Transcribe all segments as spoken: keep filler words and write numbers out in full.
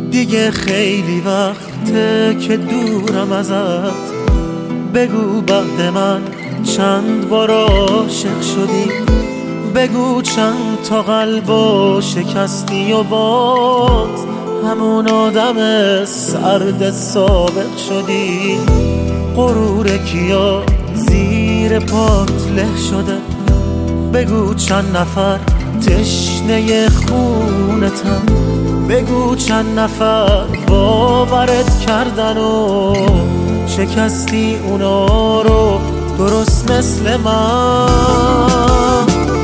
دیگه خیلی وقته که دورم ازت. بگو بعد من چند بار عاشق شدی، بگو چند تا قلبو شکستی و باز همون آدم سرد سابق شدی. غرور کیا زیر پات له شده، بگو چند نفر تشنه خونتن، بگو چند نفر باورت کردن و شکستی اونا رو درست مثل من.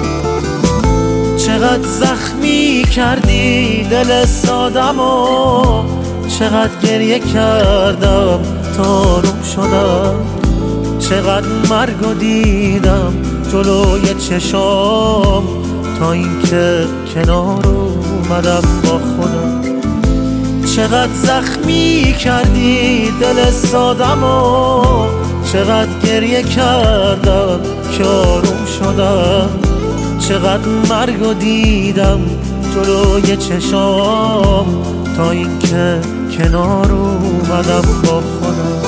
چقدر زخمی کردی دل سادم و چقدر گریه کردم تا آروم شدم. چقدر مرگو دیدم جلوی چشام تا اینکه کنار اومدم با خودم. چقدر زخمی کردی دل سادم و چقدر گریه کردم که آروم شدم. چقدر مرگو دیدم جلوی چشام تا اینکه کنار اومدم با خودم.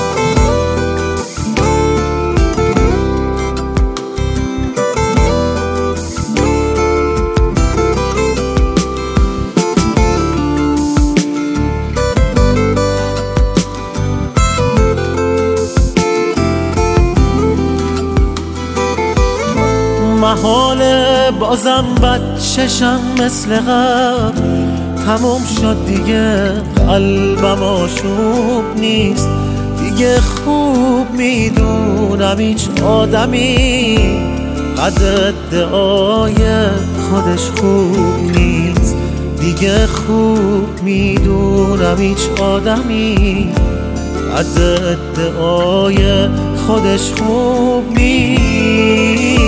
محاله بازم بچشم مثل قبل، تموم شد دیگه قلبم آشوب نیست. دیگه خوب میدونم هیچ آدمی قدر ادعای خودش خوب نیست. دیگه خوب میدونم هیچ آدمی قدر ادعای خودش خوب نیست.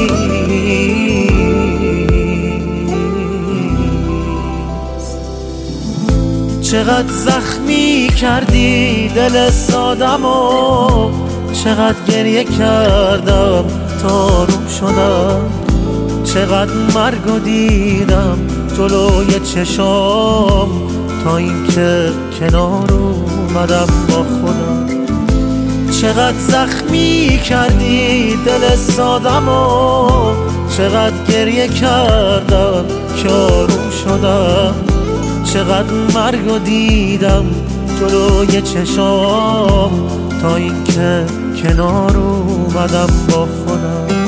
چقدر زخمی کردی دل سادم و چقدر گریه کردم تا آروم شدم. چقدر مرگو دیدم جلوی چشام تا اینکه کنار اومدم با خودم. چقدر زخمی کردی دل سادم و چقدر گریه کردم که آروم شدم. چقدر مرگو دیدم جلوی چشام تا اینکه کنار اومدم با خودم.